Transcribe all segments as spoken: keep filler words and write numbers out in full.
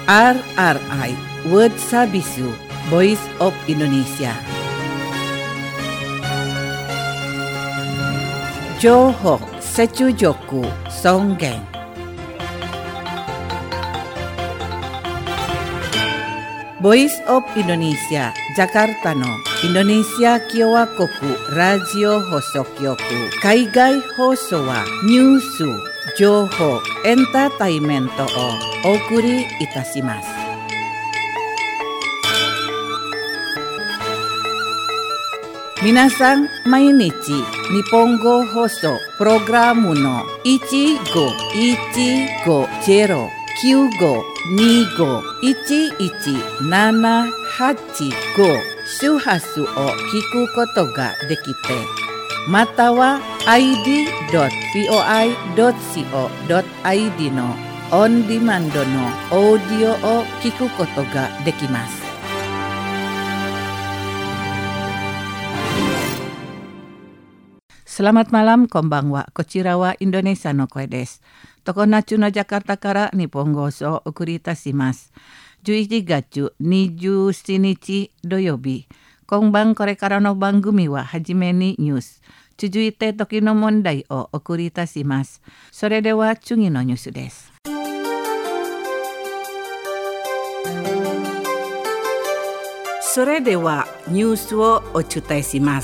R R I World Sabisu Voice of Indonesia. Johor Secujoku Songgeng. Voice of Indonesia Jakarta no Indonesia Kyowa Koku Radio Hosokyoku Kaigai Hoso wa Nyusu Johor Entertainment o Okuri Itashimasu. Minasan mainichi Nihongo Hoso Programu no oneごいちごゼロきゅうごにごいちいちななはちご周波数を聞くことができて、または アイディードットブイオアイドットシーオードットアイディー のオンディマンドのオーディオを聞くことができます。Selamat malam, konbanwa. Kochira wa Indonesia no koe desu. Tokonachu no Jakarta kara Nihongo so okuri itashimasu.じゅういちがつにじゅうしちにち土曜日。今晩これからの番組ははじめにニュース。続いて時の問題をお送りいたします。それでは次のニュースです。それではニュースをお伝えします。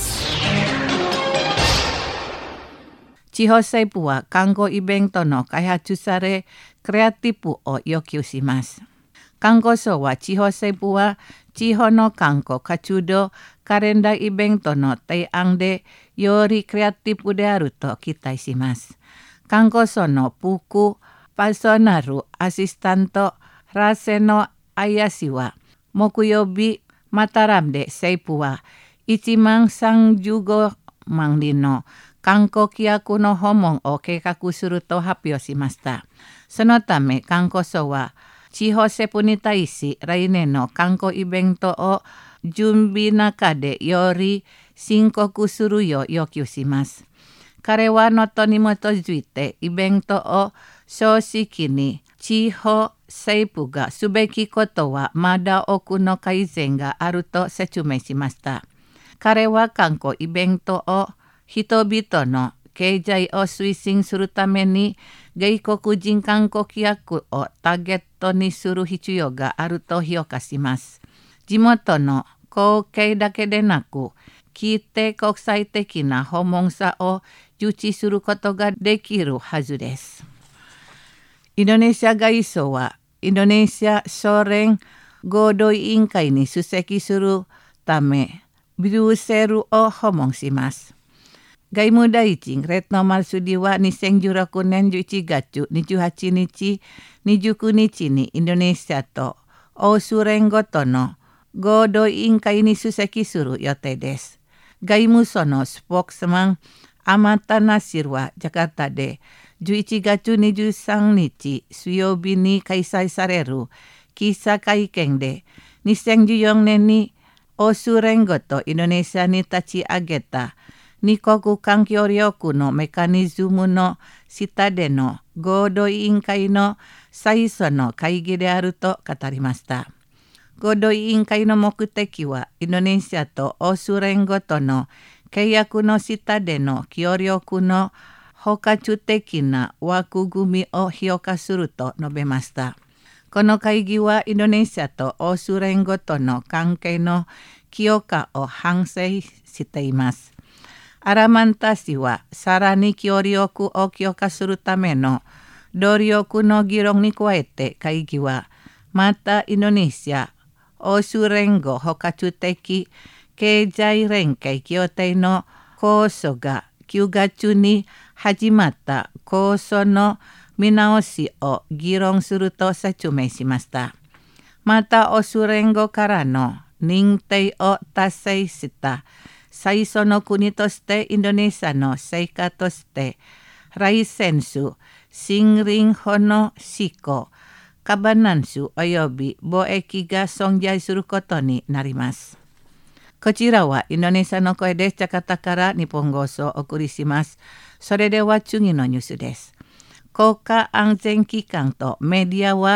地方政府は観光イベントの開発され、クリエイティブを要求します。観光省は地方政府は地方の観光活動カレンダーイベントの提案でよりクリエイティブであると期待します。観光省の副パーソナルアシスタントラセノアヤシは木曜日マタラムで政府はいちまんさんじゅうごまんにんの観光客の訪問を計画すると発表しました。そのため観光省は地方政府に対し来年の観光イベントを準備中でより深刻するよう要求します。彼はノートに基づいてイベントを正式に地方政府がすべきことはまだ多くの改善があると説明しました。彼は観光イベントを人々の経済を推進するために外国人観光客をターゲットにする必要があると評価します。地元の光景だけでなく、規定国際的な訪問者を重視することができるはずです。インドネシア外相はインドネシア総連合同委員会に出席するためブリュッセルを訪問します。外務大臣レットノマルスディはにせんじゅうろくねんじゅういちがつにじゅうはちにち、にじゅうくにちにインドネシアと欧州連合との合同委員会に出席する予定です。外務省のスポークスマンアマタナシルはジャカルタでじゅういちがつにじゅうさんにち水曜日に開催される記者会見でにせんじゅうよねんに欧州連合とインドネシアに立ち上げた二国間協力のメカニズムの下での合同委員会の最初の会議であると語りました。合同委員会の目的はインドネシアと欧州連合との契約の下での協力の包括的な枠組みを評価すると述べました。この会議はインドネシアと欧州連合との関係の強化を反省しています。アラマンタ氏はさらに協力を強化するための努力の議論に加えて会議はまたインドネシア欧州連合包括的経済連携協定の構想がきゅうがつに始まった構想の見直しを議論すると説明しました。また欧州連合からの認定を達成した最初の国としてインドネシアの成果としてライセンス、森林法の施行、ガバナンスおよび貿易が存在することになります。こちらはインドネシアの声です。ジャカルタから日本放送をお送りします。それでは次のニュースです。国家安全機関とメディアは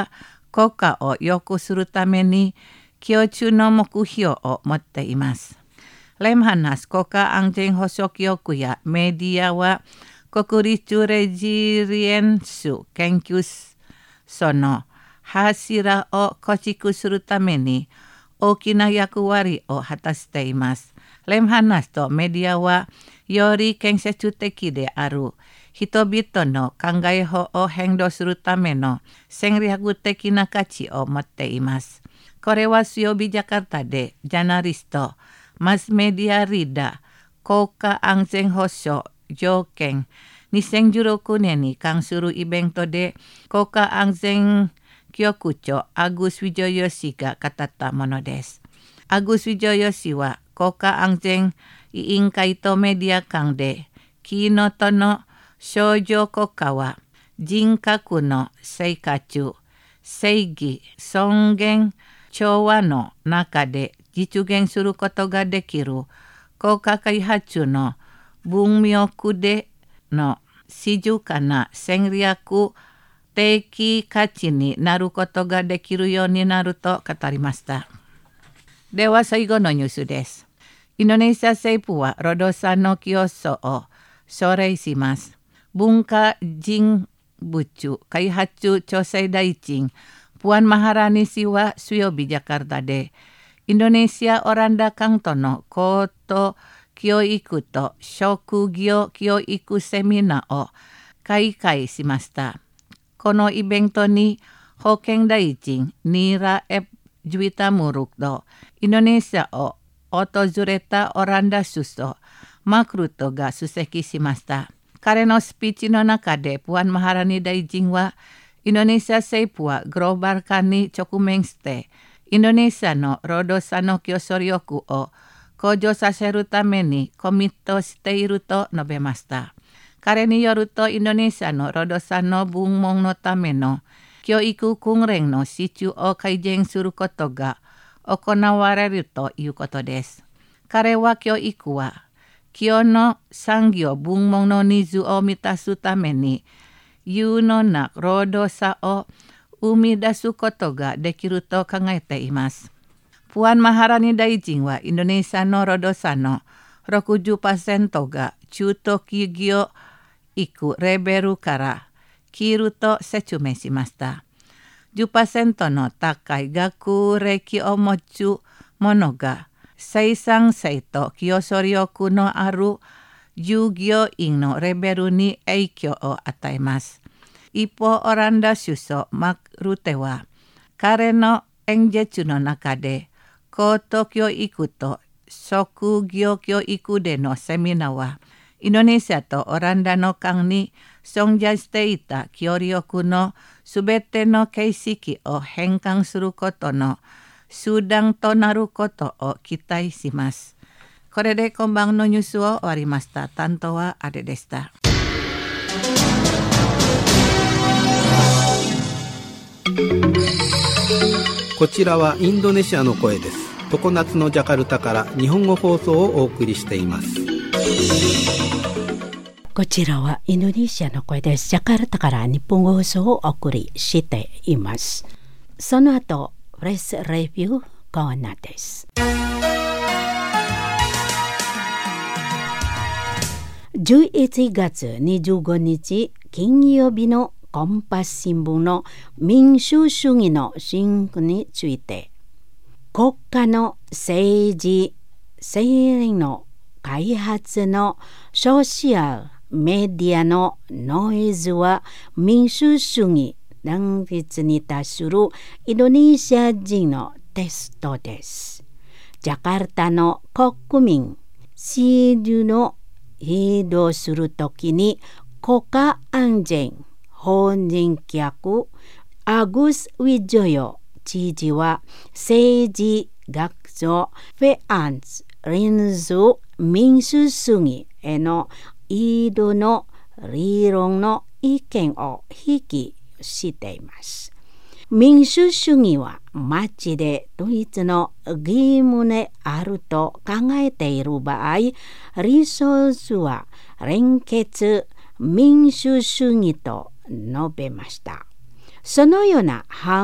国家を良くするために共通の目標を持っています。Lemhanas国家安全保障局やメディアは国立レジリエンス研究所の柱を構築するために大きな役割を果たしています。Lemhanasとメディアはより建設的である人々の考え法を変動するための戦略的な価値を持っています。これは水曜日ジャカルタでジャーナリスト、マスメディアリーダー、国家安全保障条件にせんじゅうろくねんに関するイベントで国家安全局長アグス・ウィジョヨシが語ったものです。アグス・ウィジョヨシは国家安全委員会とメディア間でキーノトの象徴国家は人格の生活、正義、尊厳、調和の中で実現することができる国家開発の文脈での静かな戦略的価値になることができるようになると語りました。では最後のニュースです。インドネシア政府は労働者の競争を奨励します。文化人物開発調整大臣Puan Maharaniは水曜日ジャカルタでインドネシア・オランダ間との高等教育と職業教育セミナーを開催しました。このイベントに保健大臣ニーラ・エプ・ジュイタムルクとインドネシアを訪れたオランダ首相マクルトが出席しました。彼のスピーチの中でプアン・マハラニ大臣はインドネシア政府はグローバル化に直面してインドネシアの労働者の競争力を向上させるためにコミットしていると述べました。彼によるとインドネシアの労働者の分門のための教育訓練の質を改善することが行われるということです。彼は教育は今日の産業分門のニーズを満たすために有能な労働者を生み出すことができると考えています。プアン・マハラニ大臣はインドネシアの労働者の ろくじゅっパーセント が中途企業育レベルから切ると説明しました。じゅっパーセント の高い学歴を持つ者が生産性と競争力のある従業員のレベルに影響を与えます。一方、オランダ首相マクルテは彼の演説の中で高等教育と職業教育でのセミナーはインドネシアとオランダの間に存在していた協力のすべての形式を変換することの手段となることを期待します。これで今晩のニュースを終わりました。担当はあれでした。 こちらはインドネシアの声です。常夏のジャカルタから日本語放送をお送りしています。 こちらはインドネシアの声です。ジャカルタから日本語放送をお送りしています。その後プレスレビューコーナーです。じゅういちがつにじゅうごにち金曜日のコンパス新聞の民主主義の進歩について、国家の政治政令の開発のソーシャルメディアのノイズは民主主義団結に達するインドネシア人のテストです。ジャカルタの国民シールの移動するときに国家安全法人局アグス・ウィジョヨ知事は政治学上フェアンス・リンズ民主主義への移動の理論の意見を引きしています。民主主義は街で統一の義務であると考えている場合、リソースは連結民主主義と述べました。そのような反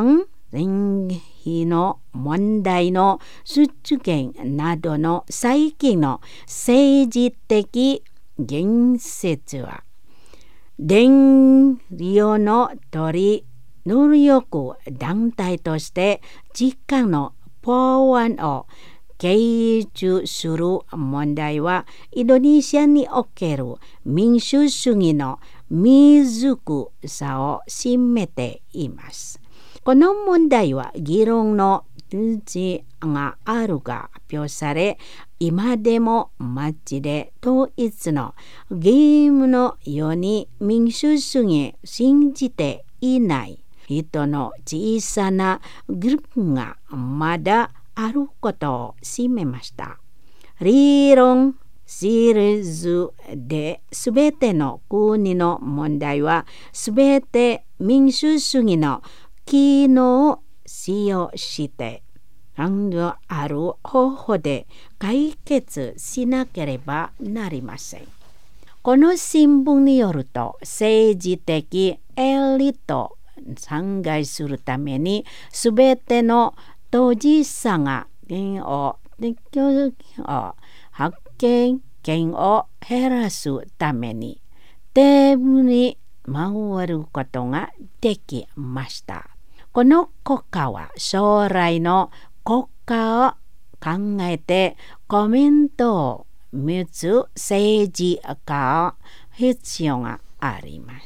連費の問題の出現などの最近の政治的言説は、電量の取り能力団体として実家の法案を掲示する問題は、インドネシアにおける民主主義の未熟さを示めています。この問題は議論の余地があるが発表され、今でも街で統一のゲームのように民主主義を信じていない人の小さなグループがまだあることを示めました。理論シリーズで全ての国の問題は全て民主主義の機能を使用して案のある方法で解決しなければなりません。この新聞によると、政治的エリートを参害するために全ての当事者が権を発見権を減らすためにテーブルに回ることができました。この国家は将来の国家を考えてコメントを持つ政治家を必要があります。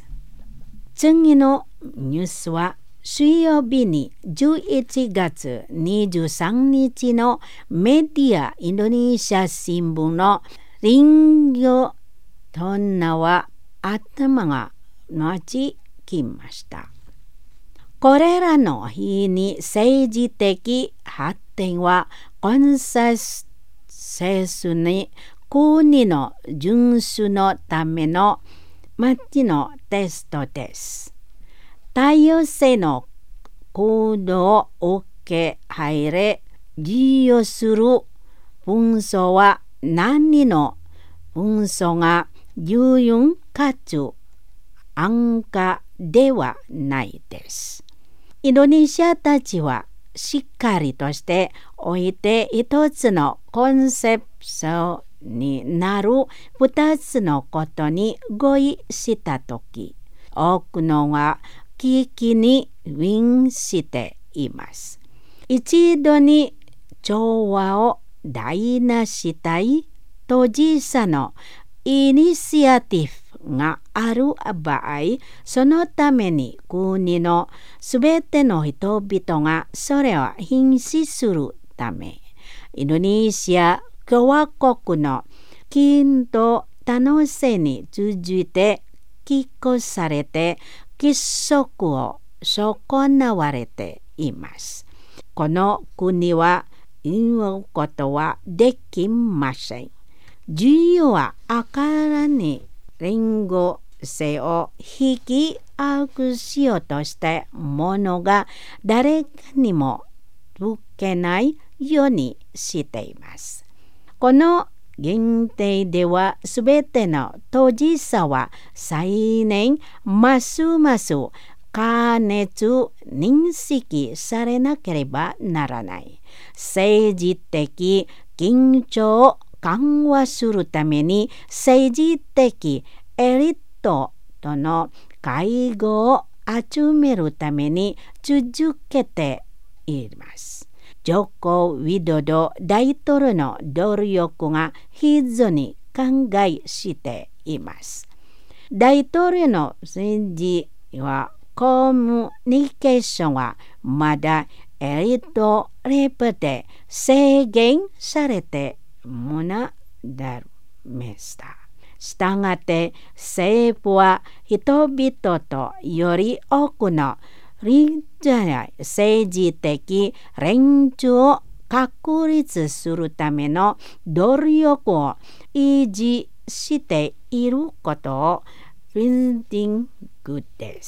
次のニュースは水曜日にじゅういちがつにじゅうさんにちのメディアインドネシア新聞のリンゴトンナは頭がのちきました。これらの日に政治的発展はコンセンサスに国の遵守のための街のテストです。多様性の行動を受け入れ、利用する紛争は何の紛争が有用かつ安価ではないです。インドネシアたちはしっかりとしておいて一つのコンセプトになる二つのことに合意したとき、多くのが危機に瀕しています。一度に調和を台無したい当事者のイニシアティブがある場合、そのために国のすべての人々がそれを禁止するため、インドネシア共和国の均等多能性に通じて寄稿されて規則を損なわれています。この国は言うことはできません。自由はあからに連合性を引き上げしようとしたものが誰かにも受けないようにしています。この限定ではすべての当事者は再年ますます加熱認識されなければならない。政治的緊張を緩和するために政治的エリートとの会合を集めるために続けています。ジョコ・ウィドド大統領の努力が非常に考えしています。大統領の政治はコミュニケーションはまだエリートレベルで制限されてものでした。したがって政府は人々とより多くのリーダー政治的連中を確立するための努力を維持していることをリンディングです。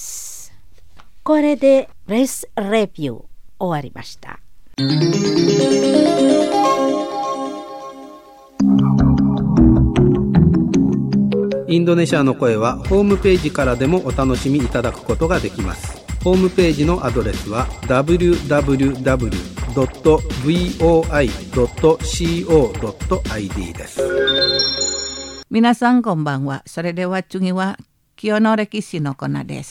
これでプレスレビュー終わりました。 インドネシアの声はホームページからでもお楽しみいただくことができます。 ホームページのアドレスは ダブリューダブリューダブリュードットブイオーアイドットコードットアイディー です。 皆さんこんばんは。それでは次は今日の歴史のコーナーです。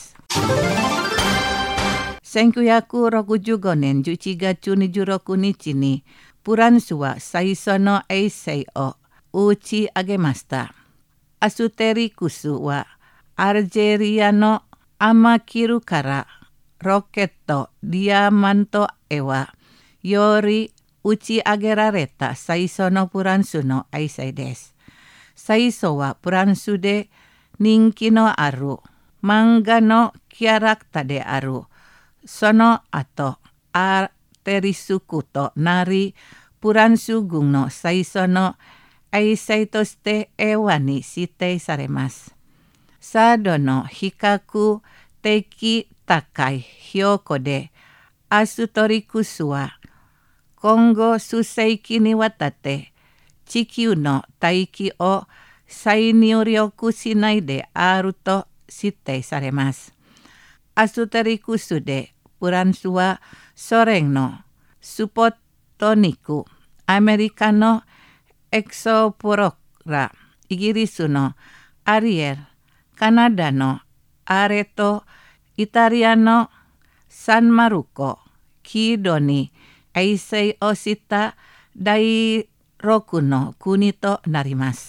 せんきゅうひゃくろくじゅうごねんじゅういちがつにじゅうろくにちにフランスは最初の衛星を打ち上げました。アステリクスはアルジェリアのアマキルからロケットディアマントへはより打ち上げられた最初のフランスの衛星です。最初はフランスで人気のある漫画のキャラクターである。その後、アテリスクとなり、フランス軍の最初の衛星として平和に指定されます。サードの比較的高い標高で、アストリクスは今後数世紀にわたって地球の大気を再入力しないであると指定されます。アストリクスでフランスはソ連のスポットニク、アメリカのエクソプロラ、イギリスのアリエル、カナダのアレとイタリアのサンマルコ、キードに衛星をした第ろくの国となります。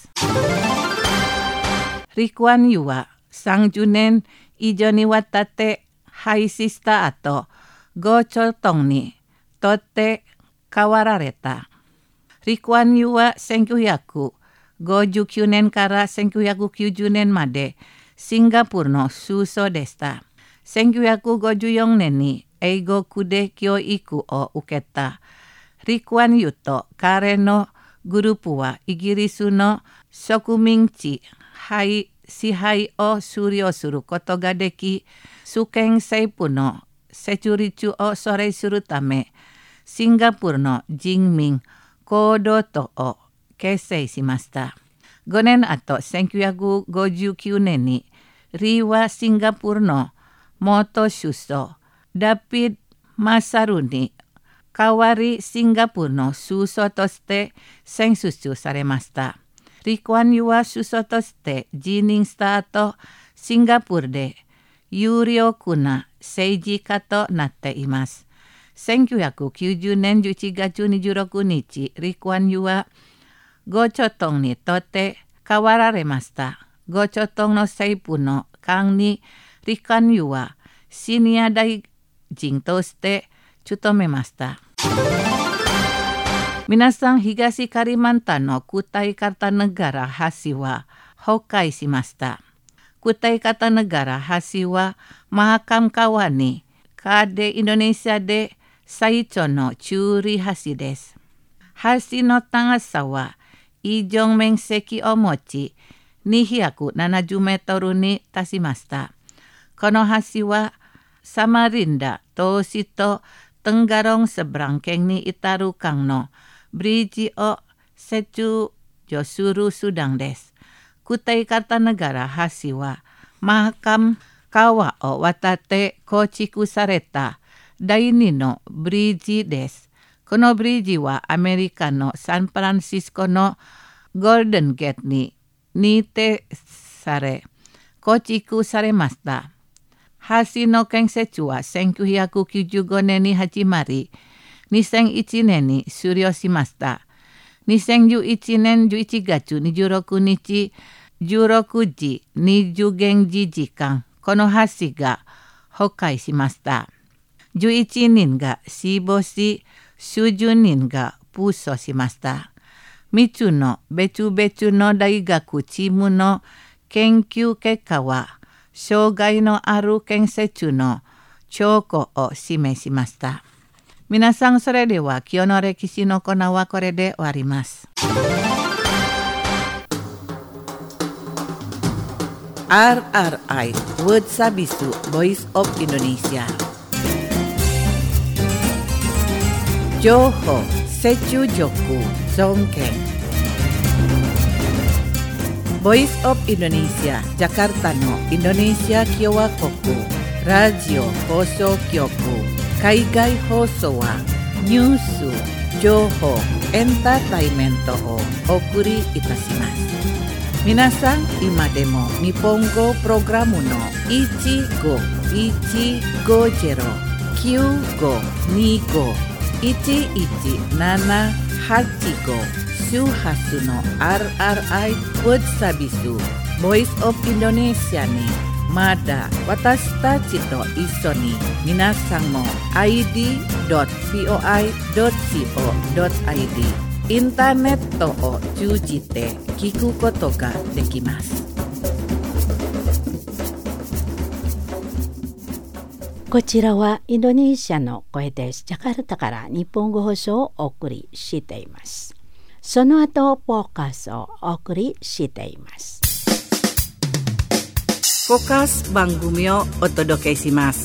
リクワンユはさんじゅうねん以上にわたって廃止した後、ゴチョトンにとって変わられた。リクワンユはせんきゅうひゃくごじゅうきゅうねんからせんきゅうひゃくきゅうじゅうねんまでシンガポールの首相でした。せんきゅうひゃくごじゅうよねんに英国で教育を受けた。リクワンユと彼のグループはイギリスの植民地支配を終了することができ、主権政府の設立を阻止するため、シンガポールの人民行動党を結成しました。ごねんあとせんきゅうひゃくごじゅうきゅうねんにリーはシンガポールの元首相ダピッド・マサルに代わりシンガポールの首相として選出されました。リクワンユは首相として辞任した後、シンガポールで有力な政治家となっています。せんきゅうひゃくきゅうじゅうねんじゅういちがつにじゅうろくにち、リクワンユはゴチョトンにとって変わられました。ゴチョトンの政府の間にリクワンユはシニア大臣として務めました。皆さん、東カリマンタンのクタイカタネガラ橋は崩壊しました。クタイカタネガラ橋はマハカム川にカーデインドネシアで最長の中流橋です。橋の長さは以上面積を持ちにひゃくななじゅうメートルに達しました。この橋はサマリンダ、トーシとテンガロンセブラン県に至る間のブリッジを設置する手段です。クタイカタネガラ橋はマハカム川を渡って構築された第二のブリッジです。このブリッジはアメリカのサンフランシスコのゴールデンゲートに認定され構築されました。橋の建設はせんきゅうひゃくきゅうじゅうごねんに始まり、にせんいちねんに終了しました。にせんじゅういちねんじゅういちがつにじゅうろくにちじゅうろくじにじゅう現地時間、この橋が崩壊しました。じゅういちにんが死亡し、数十人が負傷しました。みっつの別々の大学チームの研究結果は、障害のある建設の兆候を示しました。皆さん、それでは今日の歴史のコーナーはこれで終わります。アールアールアイ Word Sabisu Voice of Indonesia 情報、接中力、尊敬Voice of Indonesia ジャカルタのインドネシア共和国ラジオ放送局海外放送はニュース、情報、エンターテイメントをお送りいたします。皆さん今でも日本語プログラムのいちごいちごゼロ きゅうごにご いちいちななはちご 周波数の アールアールアイ Word Service Voice of Indonesia にまだ私たちと一緒に皆さんも アイディードットブイオーアイドットシーオードットアイディー インターネットを通じて聞くことができます。 こちらはインドネシアの声です。ジャカルタから日本語放送をお送りしています。その後ポーカスをお送りしています。 ポーカス番組をお届けします。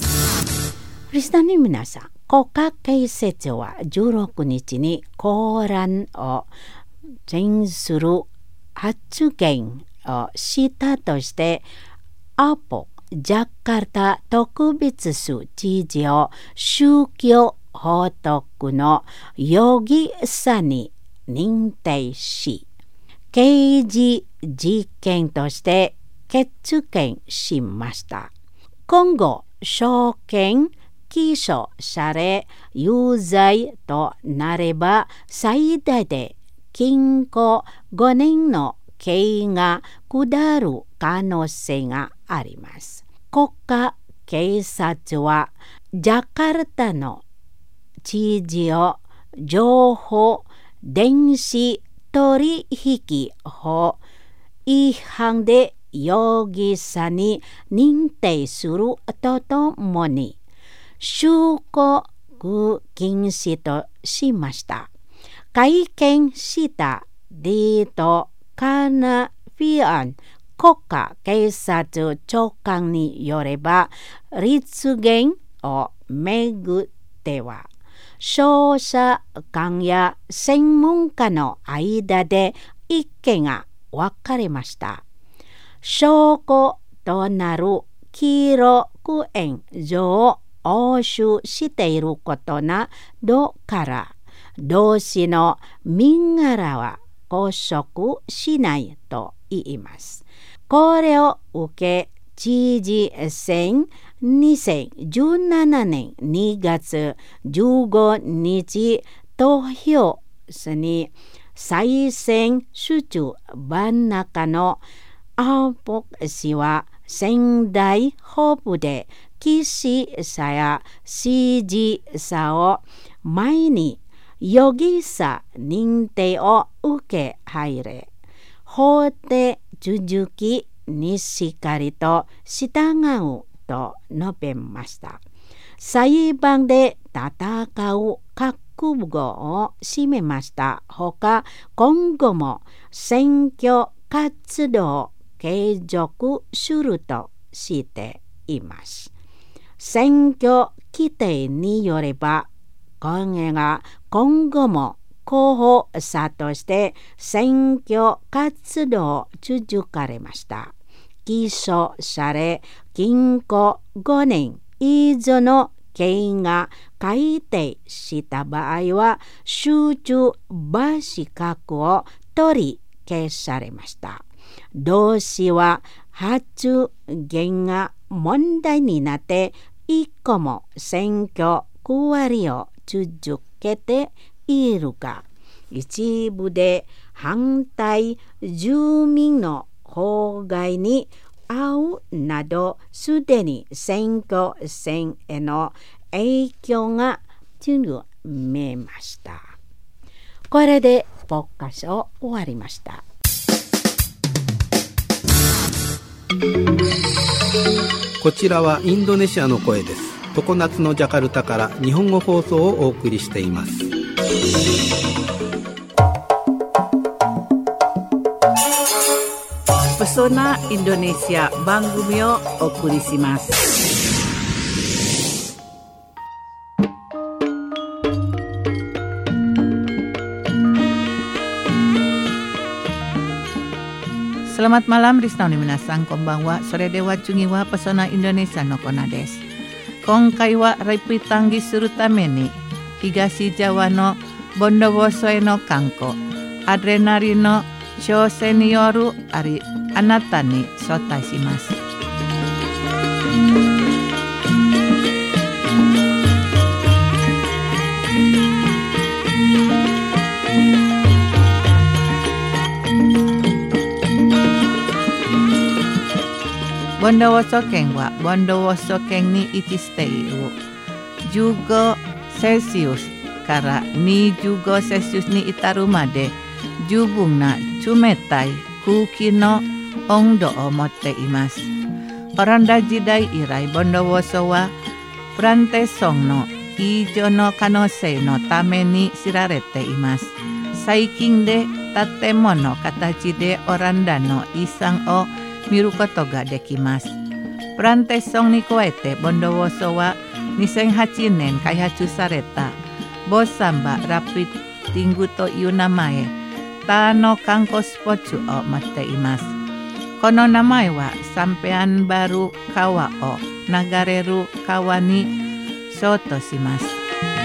リスナーの皆さん、国家建設はじゅうろくにちにコランを全する発言をしたとしてアポジャカルタ特別市知事を宗教法徳の容疑者に認定し、刑事事件として決見しました。今後、証券起訴され有罪となれば最大で禁錮ごねんの刑が下る可能性があります。国家警察はジャカルタの知事を情報電子取引法違反で容疑者に認定するとともに出国禁止としました。会見したリート・カナフィアン国家警察長官によれば、立言をめぐっては捜査官や専門家の間で意見が分かれました。証拠となる記録映像を押収していることなどから同氏の身柄は拘束しないと言います。これを受け知事選にせんじゅうななねんにがつじゅうごにち投票に再選主中真ん中のアポ氏は仙台ホープで記者や支持者を前に容疑者認定を受け入れ、法廷続きにしっかりと従うと述べました。裁判で戦う覚悟を示めましたほか、今後も選挙活動を継続するとしています。選挙規定によれば、今が今後も候補者として選挙活動を続かれました。起訴され、禁錮ごねん以上の刑が改定した場合は、集中場資格を取り消されました。同氏は発言が問題になって以降も選挙区割りを続けているが、一部で反対住民の法外に遭うなど、すでに選挙戦への影響が強めました。これでポッカスを終わりました。 こちらはインドネシアの声です。常夏のジャカルタから日本語放送をお送りしています。 Pesona Indonesia番組をお送りします。Selamat malam, Rizna Minasan, konbanwa. Sore dewa Chungiwa Pesona Indonesia no Kona desu. 今回はリピータンギするために東ジャワのボンドボソへの観光アドレナリンの挑戦によるありあなたに招待します。ボンドボソ県はボンドボソ県に位置しているじゅうごセルシウスからにじゅうごセルシウスに至るまで十分な冷たい空気の温度を持っています。オランダ時代以来ボンドボソはプランテーションの移住の可能性のために知られています。最近で建物の形でオランダの遺産を見ることができます。プランテーションに加えてボンドボソはにせんはちねん開発されたボサンバラピッティングという名前他の観光スポットを持っています。この名前はサンペアンバル川を流れる川に相当します。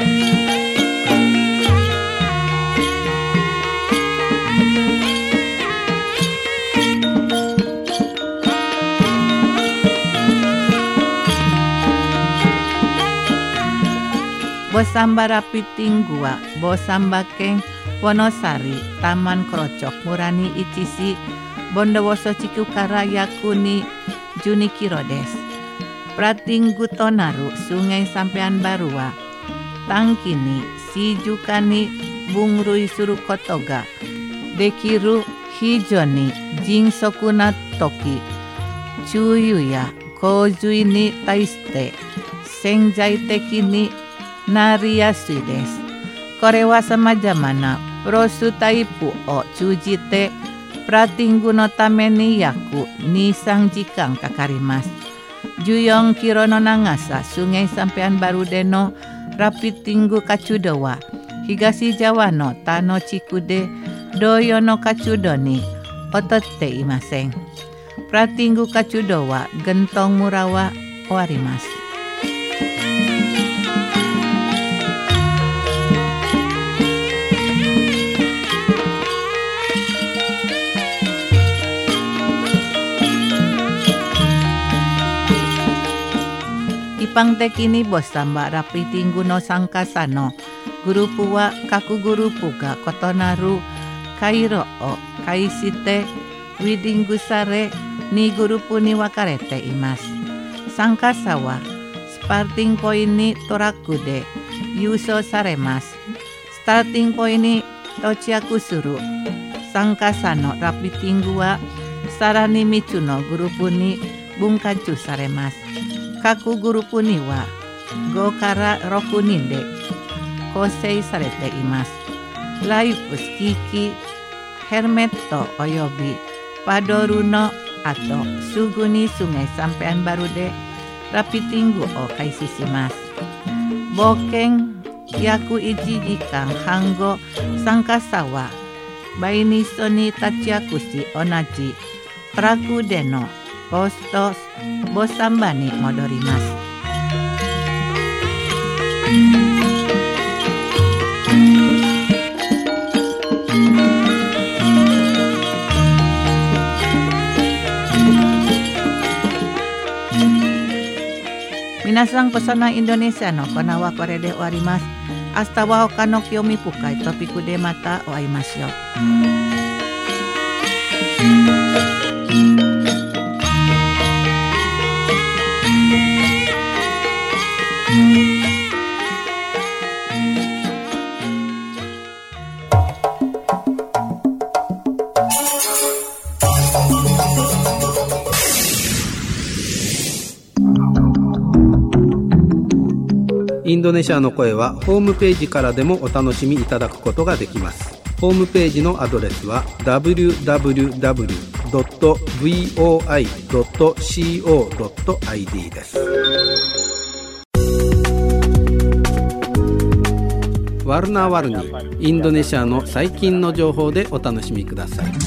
ボサンバラピッティングはボサンバ県ボノサリタマンクロチョク村に位置しボンドボソ地区から約にじゅうにキロです。プラッティングとなるsungaiサンペアンバルは短期に静かに分類することができる非常に迅速な時、注意や洪水に対して潜在的になりやすいです。これは様々なプロスタイプを通じてプラッティングのために約に、さんじかんかかります。じゅうよんキロの長さsungaiサンペアンバルでのラピッティング活動は東ジャワの他の地区で同様の活動に劣っていません。プラッティング活動はゲントン村は終わります。一般的にボサンバラピッティングの参加者のグループは各グループが異なる回路を介してウィーディングされにグループに分かれています。参加者はスターティングポイントにトラックで輸送されます。スターティングポイントに到着する参加者のラピッティングはさらにみっつのグループに分割されます。各グループにはごからろくにんで構成されています。ライフスキー機、ヘルメットおよびパドルの後、すぐにsungaiサンペアンバルでラピッティングを開始します。冒険約いちじかんはん後、参加者はバイニストに立ち会くし同じトラックでのポストボサンバに戻ります。皆さん、コソナインドネシアのコーナーはこれで終わります。明日は他の興味深いトピックでまたお会いましょう。 インドネシアの声はホームページからでもお楽しみいただくことができます。ホームページのアドレスは ダブリューダブリューダブリュードットブイオーアイドットシーオードットアイディー です。ワルナーワルニー、インドネシアの最近の情報でお楽しみください。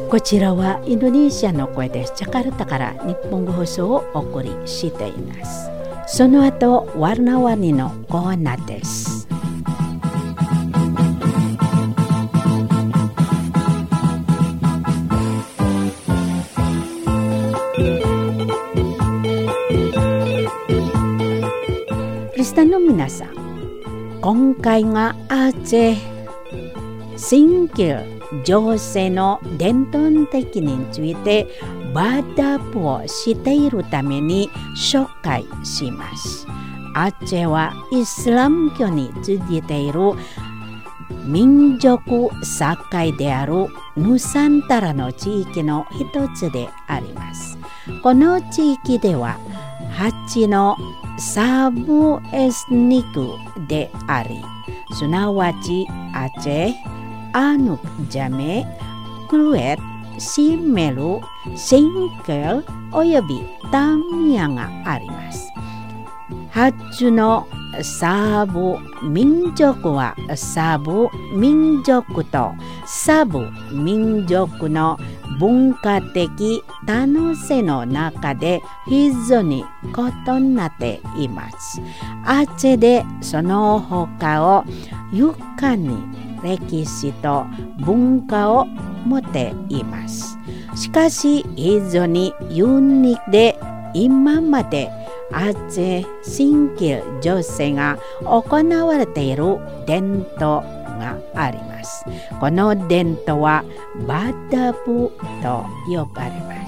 こちらはインドネシアの声です。ジャカルタから日本語放送をお送りしています。その後、ワルナワニのコーナーです。リスナーの皆さん、今回がアーチェシンキル女性の伝統的についてバーダップをしているために紹介します。アーチェはイスラム教に通じている民族境であるヌサンタラの地域の一つであります。この地域では蜂のサブエスニックであり、すなわちアーチェ、アヌクジャメ、クルエッ、シメル、シンケルおよびタミヤがあります。蜂のサブ民族はサブ民族とサブ民族の文化的楽しさの中で非常に異なっています。アーチェでその他を豊かに歴史と文化を持っています。しかし非常にユニークで今までアーチェシンキル女性が行われている伝統があります。この伝統はバダブと呼ばれます。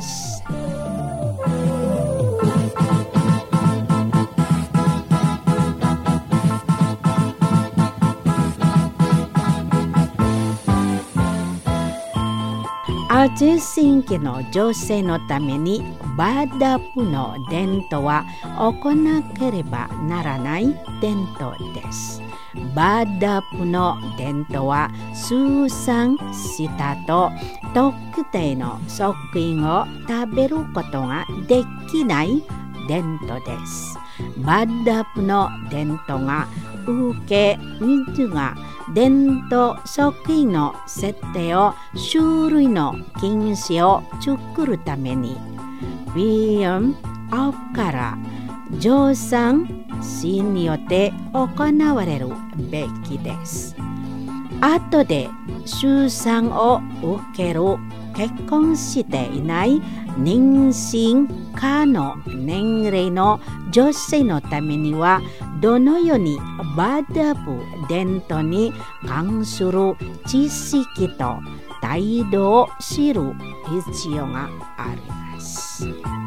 アーチェシンキルの女性のためにバダブの伝統は行なければならない伝統です。バダブの伝統は出産したと特定の食品を食べることができない伝統です。バダブの伝統が受け水が伝統食品の設定を種類の禁止を作るためにビヨンオフから乗算しによって行われるべきです。後で出産を受ける結婚していない妊娠可能年齢の女性のためにはどのようにバダブ伝統に関する知識と態度を知る必要があります。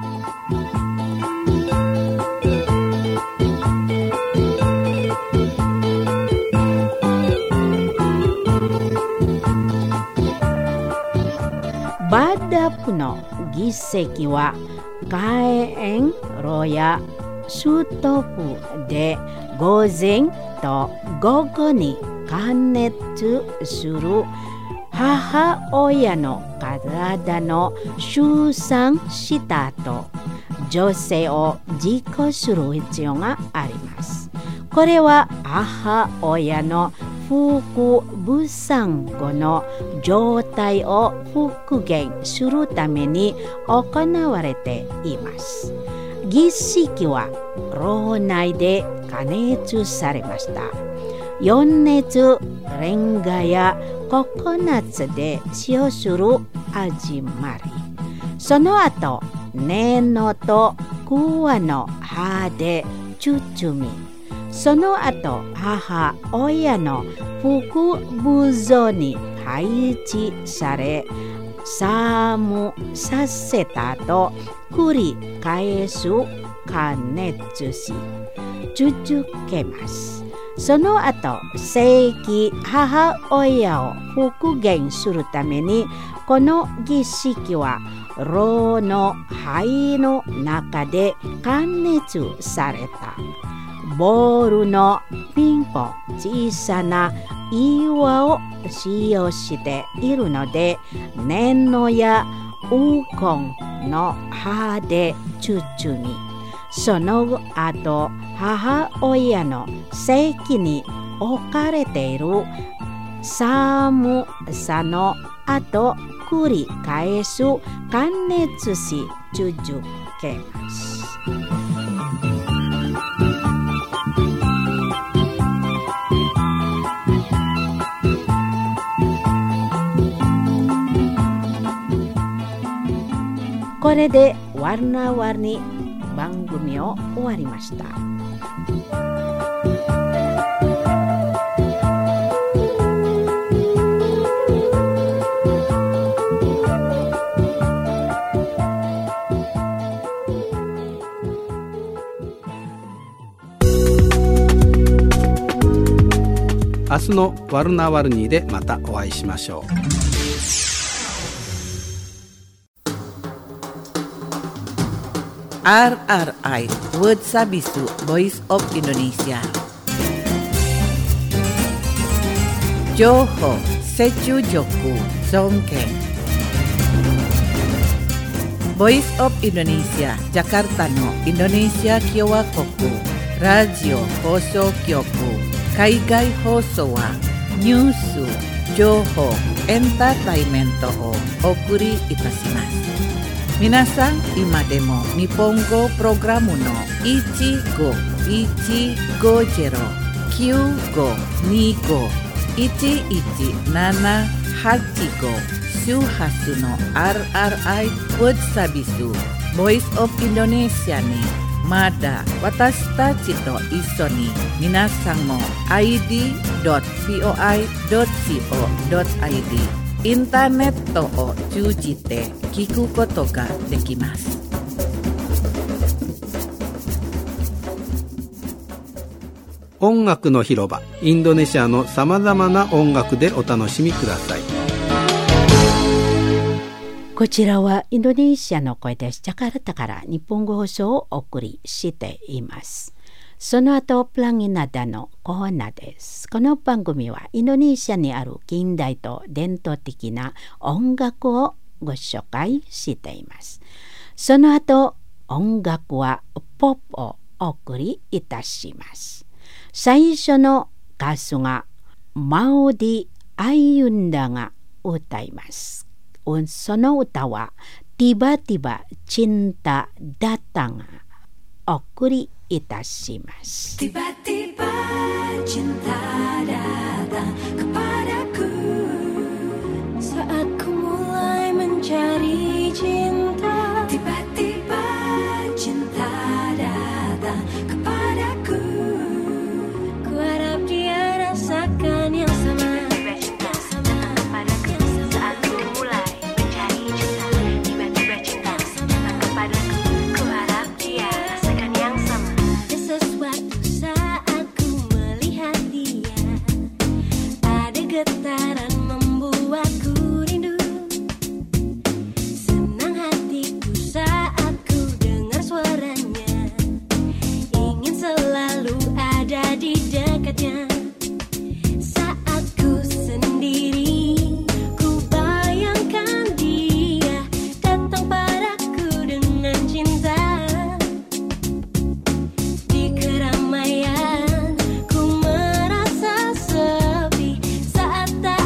バダブの儀式は火炎炉やストーブで午前と午後に加熱する母親の体の出産した後、女性を自己する必要があります。これは母親の腹部産後の状態を復元するために行われています。儀式は炉内で加熱されました。余熱レンガやココナッツで使用する始まり。その後、布と桑の葉で包み、その後、母親の腹部像に配置され、サームさせた後、繰り返す加熱し、続けます。その後、正規母親を復元するために、この儀式は炉の灰の中で加熱された。ボールのピンポン小さな岩を使用しているので、布やウコンの葉で包み、その後母親の席に置かれているサームさの後、 繰り返す加熱し続けます。これでワルナワルニ番組を終わりました。 明日のワルナワルニでまたお会いしましょう。 アールアールアイ Word Sabisu Voice of Indonesia 情報、接中力、尊敬 Voice of Indonesia Jakartaのインドネシア共和国ラジオ放送局海外放送はニュース、情報、エンターテイメントをお送りいたします。皆さん今でも日本語プログラムのいちごいちごゼロ きゅうごにご いちいちななはちご 周波数の アールアールアイ Word Sabisu Voice of Indonesia にまだ私たちと一緒に皆さんも アイディードットビーオーアイドットシーオードットアイディー インターネットを通じて聞くことができます。 音楽の広場、インドネシアのさまざまな音楽でお楽しみください。 こちらはインドネシアの声です。ジャカルタから日本語放送をお送りしています。その後プランギナダのコーナーです。この番組はインドネシアにある近代と伝統的な音楽をご紹介しています。その後音楽はポップをお送りいたします。最初の歌手がマオディ・アイユンダが歌います。その歌はTiba-tiba Cinta Datangお送りいたします。 Tiba-tiba cinta datang kepadaku saat ku mulai mencari cinta. Tiba-tiba cinta datang kepadaku, ku harap dia rasakan yang sama. Tiba-tiba cinta datang kepadaku saat ku mulai mencari cinta. Tiba-tiba cinta datang kepadaku, ku harap dia rasakan yang sama. Sesuatu saat ku melihat dia, ada getaran membuatku rindu. Senang hatiku saat ku dengar suaranya, ingin selalu ada di dekatnya. Saat ku sendiri, ku bayangkan dia datang padaku dengan cinta. Di keramaian ku merasa sepi saat tak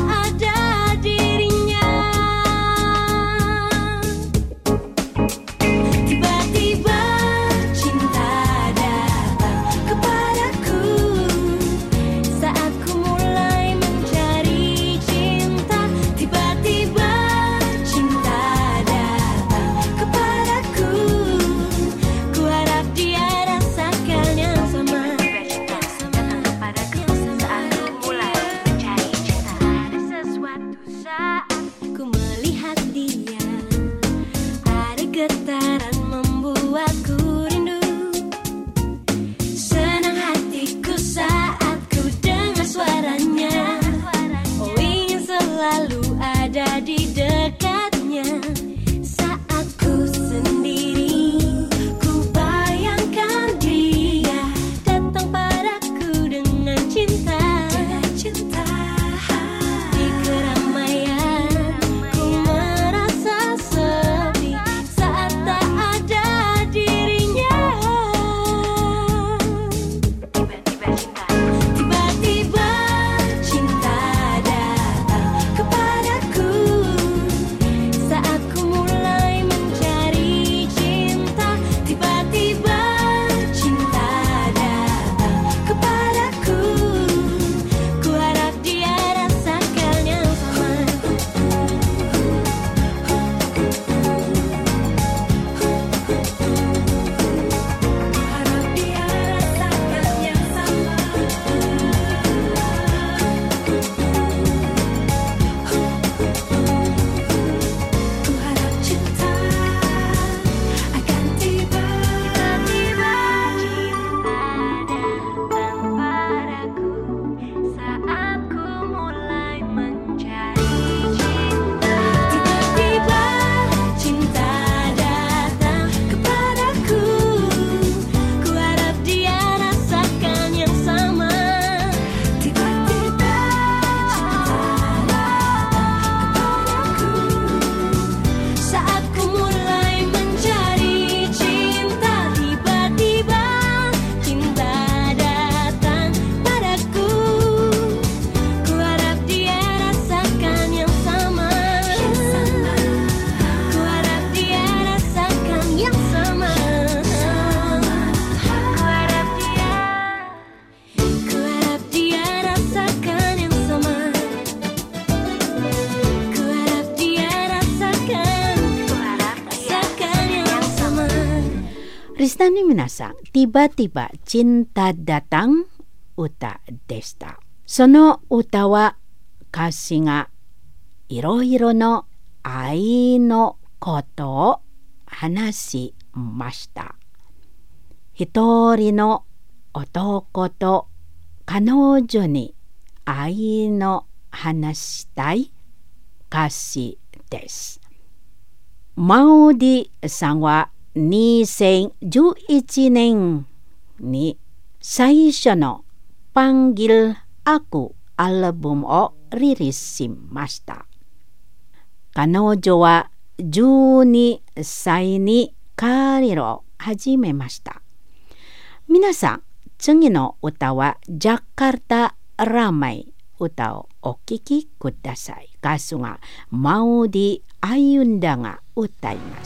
Desta ni minasang, tiba-tiba cinta datang uta desta. Sono uta wa kasi nga iro-iro no ai no koto hanashi mashita. Hitori no otoko to kanojo ni ai no hanashitai kasi desu. Maudi sang waにせんじゅういちねんに最初のPanggil Aku albumをリリースしました。彼女はじゅうにさいにキャリアを始めました。皆さん、次の歌はジャカルタラマイ歌をお聴きください。歌手がマウディ・アユンダが歌います。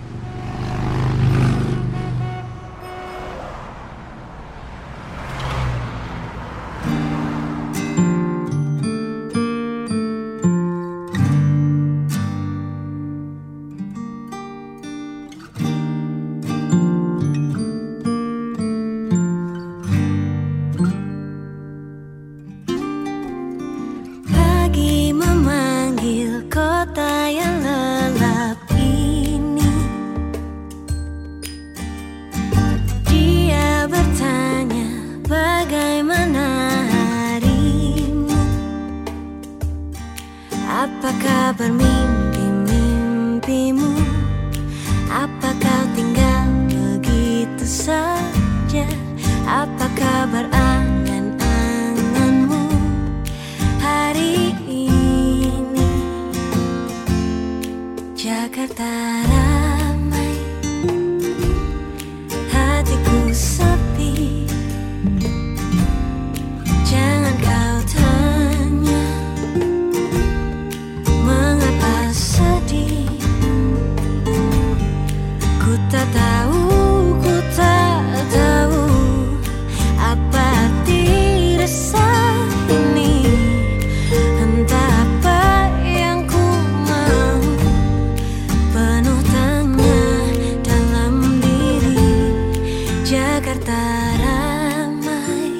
Apakah bermimpi-mimpimu? Apa kau tinggal begitu saja? Apakah berangan-anganmu hari ini? Jakarta ramai, hatiku sepi. Jangan kau tanya mengapa sedih. Ku tak tahu, ku tak tahu apa arti resah ini. Entah apa yang ku mau, penuh tanya dalam diri. Jakarta ramai.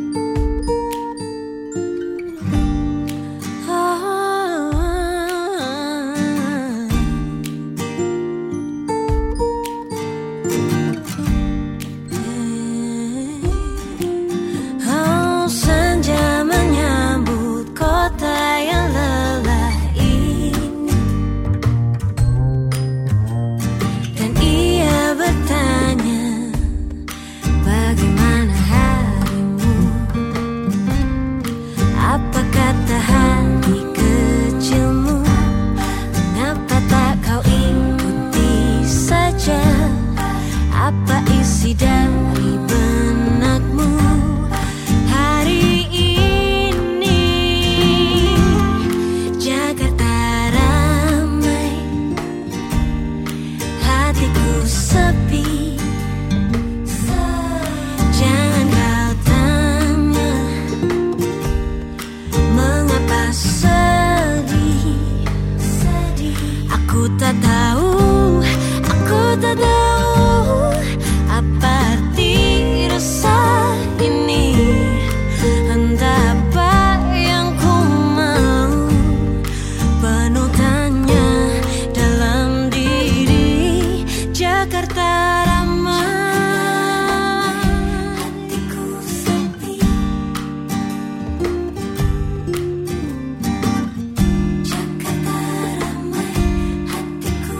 Oh, senja menyambut kota yang lelah ini, dan ia bertanya, bagaimana harimu? Apa kata hati kecilmu? Mengapa tak kau ikuti saja? Apa isi dari benakmu hari ini? Jakarta ramai, hatiku sepi. Jangan kau tanya mengapa sedih. Aku tak tahu, aku tak tahu apa arti resah ini. Entah apa yang ku mau, penuh tanya dalam diri. Jakarta ramai, hatiku sepi. Jakarta ramai, hatiku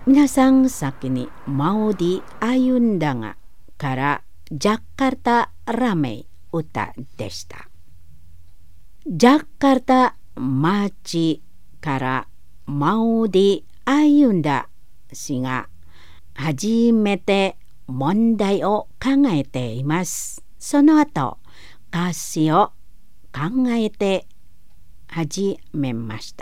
皆さん先にMaudi Ayundaga からジャカルタラメ歌でした。ジャカルタ町からMaudi Ayunda氏が初めて問題を考えています。その後、歌詞を考えて始めました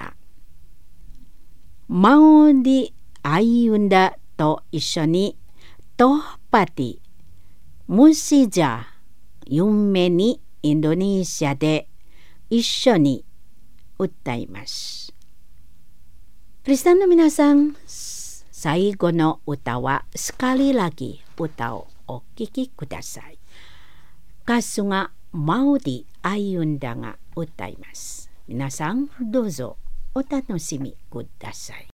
。Maudi Ayundaと一緒にトーパティ、Musija、有名にインドネシアで一緒に歌います。クリスチャンの皆さん、最後の歌はsekali lagi歌をお聴きください。歌手がMaudi Ayundaが歌います。皆さんどうぞお楽しみください。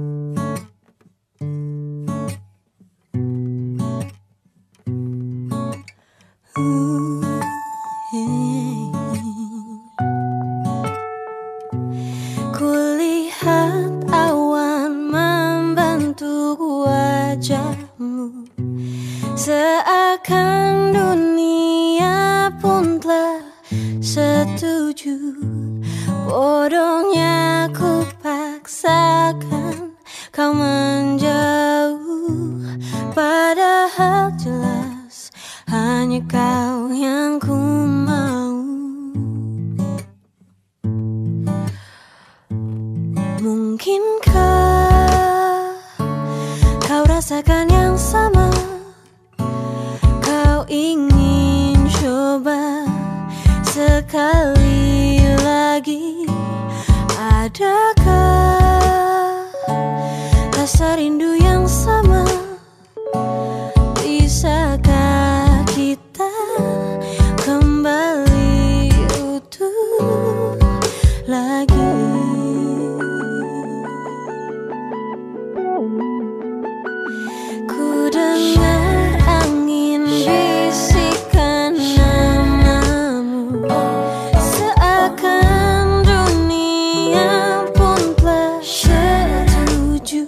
Kulihat awan membentuk wajahmu, seakan dunia pun telah setuju. Bodohnya ku paksakan kau menjauh, padahal jelas hanya kau yang ku mau. Mungkinkah kau rasakan yang sama? Kau ingin coba sekali lagi. Adakah rasa rindu yang sama? Bisakah kita kembali utuh lagi? Ku dengar angin bisikan namamu, seakan dunia pun telah setuju.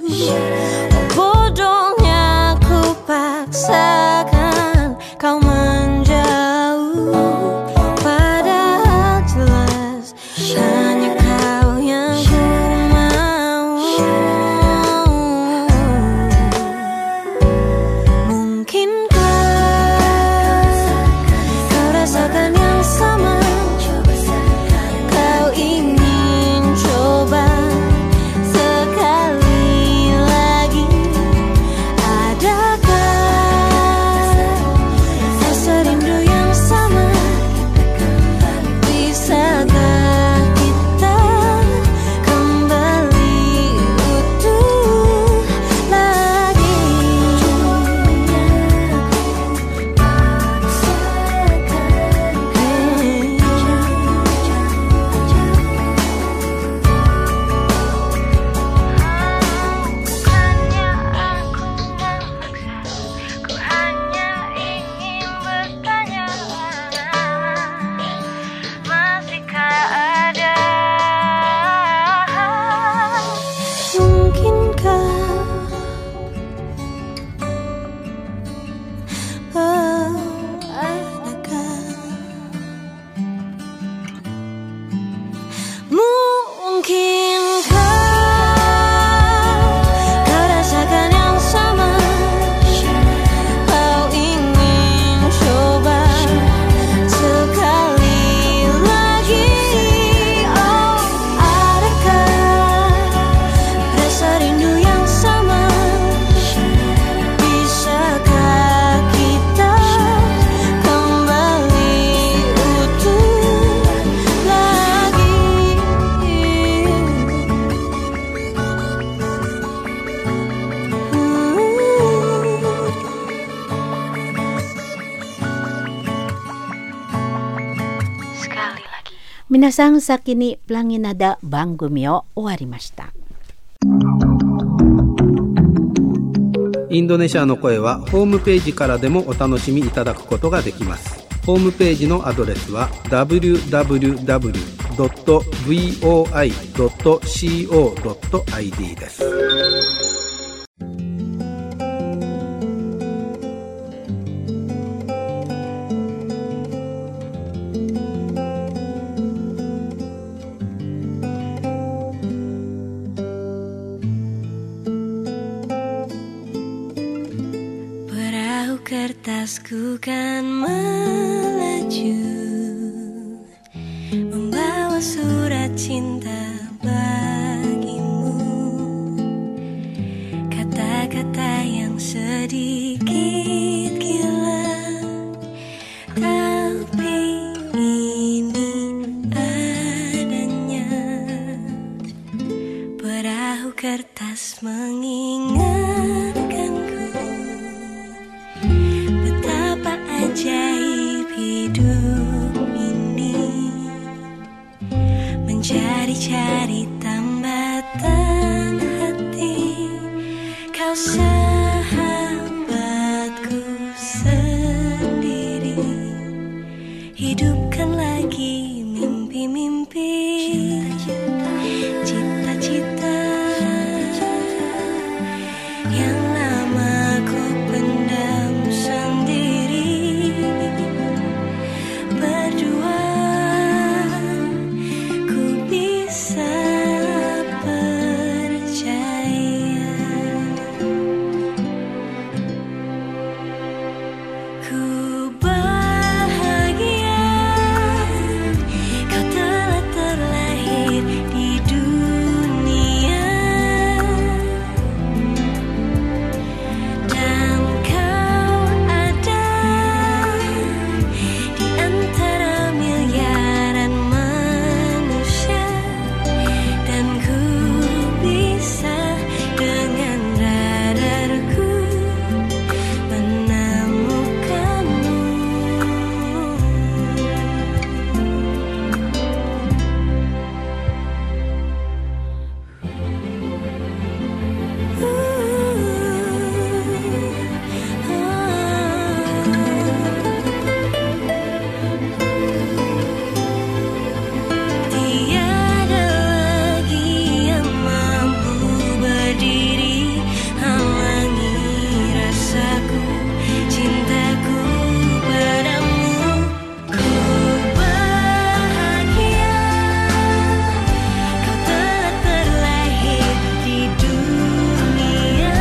Bodohnya ku paksakan kau menjauh, padahal jelas hanya kau yang ku mau. Mungkinkah kau rasakan yang sama? Kau ingin coba sekali lagi. Adakah rasa rindu yang sama? Bisakah kita kembali utuh lagi? Bukannya aku memaksa, ku hanya ingin bertanya, masihkah ada? Mungkinkah oh, adakah? Mungkinkah kau rasakan yang sama? Kau ingin coba sekali lagi. Oh, adakah rasa rindu yang sama? Bisakah kita kembali utuh lagi? Sekali lagi. 皆さん先にプランギナダ番組を終わりました。 インドネシアの声はホームページからでもお楽しみいただくことができます。ホームページのアドレスは ダブリューダブリューダブリュードットブイオーアイドットコードットアイディー です。 kertasku kan melaju, membawa surat cinta bagimu. Kata-kata yang sedikit gila, tapi ini adanya. Perahu kertas mengingatkanku betapa ajaib hidup ini, mencari-cari tambatan hati. Kau sahabatku sendiri, hidupkan lagi mimpi-mimpi, cita-cita yang lama ku pendam sendiri. Berdua ku bisa percaya, ku bahagia kau telah terlahir di dunia, dan kau ada di antara miliaran manusia, dan ku bisa dengan radarku menemukanmu. Tiada lagi yang mampu berdiri halangi rasaku, cintaku padamu. Ku bahagia kau telah terlahir di dunia,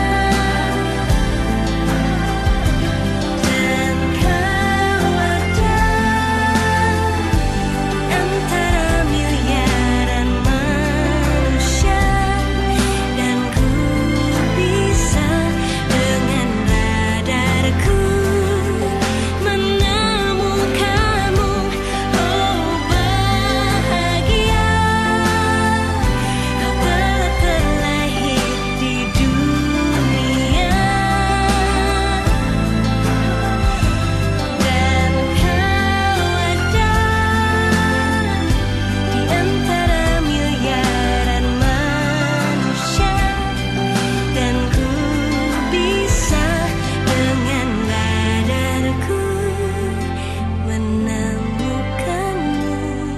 dan kau ada antara miliaran manusia, dan ku bisa dengan radarku menemukanmu. Oh bahagia kau telah terlahir di dunia, dan kau ada di antara miliaran manusia, dan ku bisa dengan radarku menemukanmu.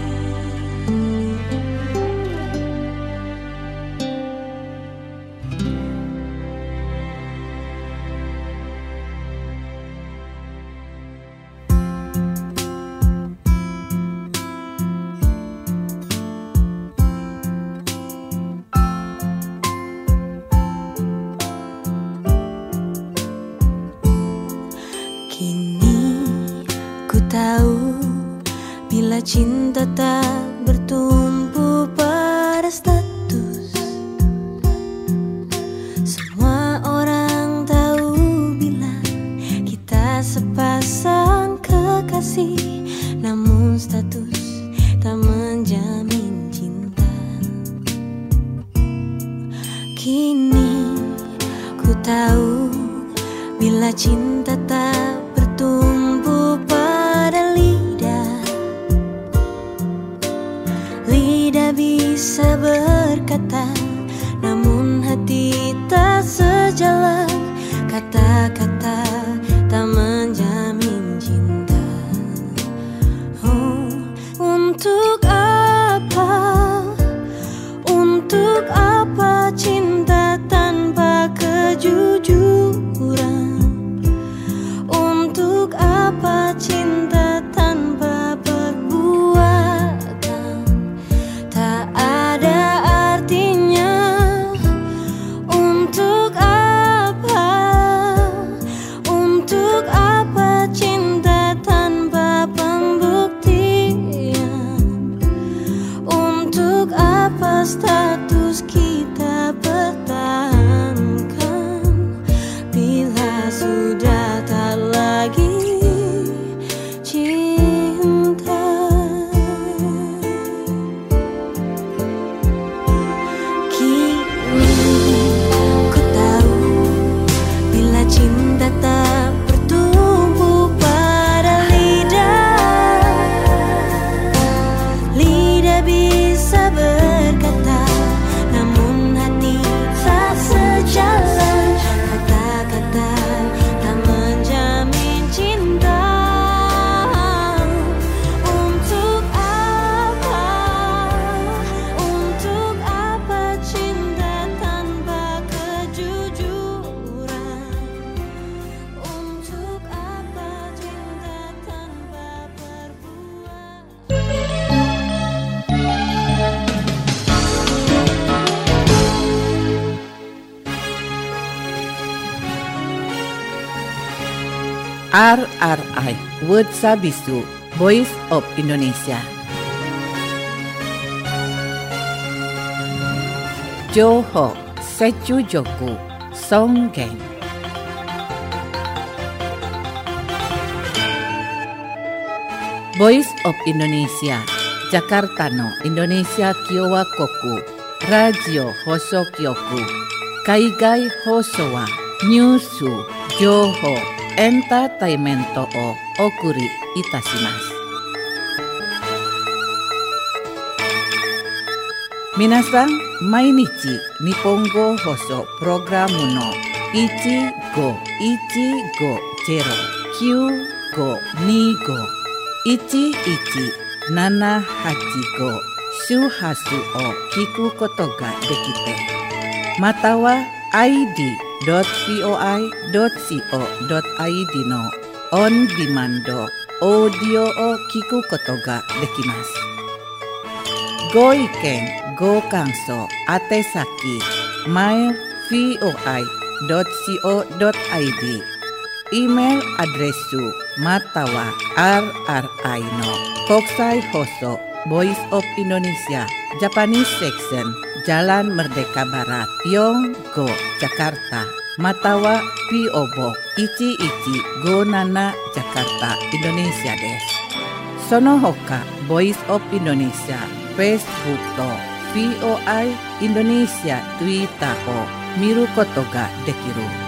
Kini ku tahu bila cinta tak bertumpu pada status. Semua orang tahu bila kita sepasang kekasih, namun status tak menjamin cinta. Kini ku tahu bila cinta tak bertumpu pada lidah. Lidah bisa berkata, namun hati tak sejalan. Kata-kata tak menjamin cinta. Oh, untuk apa? Untuk apa cinta tanpa kejujuran? Untuk apa cinta tanpa perbuatan? Tak ada artinya. Untuk apa R R I Word Sabisu Voice of Indonesia. Johor Secu Joku Songgeng. Voice of Indonesia Jakarta no Indonesia Kiowa Koku Radio Hoso Kyoku Kaigai Hoso wa Nyusu Johor Entertainmento o Okuri Itashimasu. Minasan, mainichi Nippongo Hoso Programu no ichi go ichi go zero kyu go ni go ichi ichi nana hachi go shuhasu o kiku koto ga dekite. Mata wa i d dot voi dot co dot i d no on demand audio o kiku koto ga dekimasu. Go iken go kanso atesaki mail voi dot co dot i d email adresu matawa rri no Kokusai Hoso Voice of Indonesia Japanese Section Jalan Merdeka Barat Yonggo Jakarta Matawa P O Box ichi ichi go nana Jakarta Indonesia desu. Sono hoka Voice of Indonesia Facebook to V O I Indonesia Twitter o miru koto ga dekiru.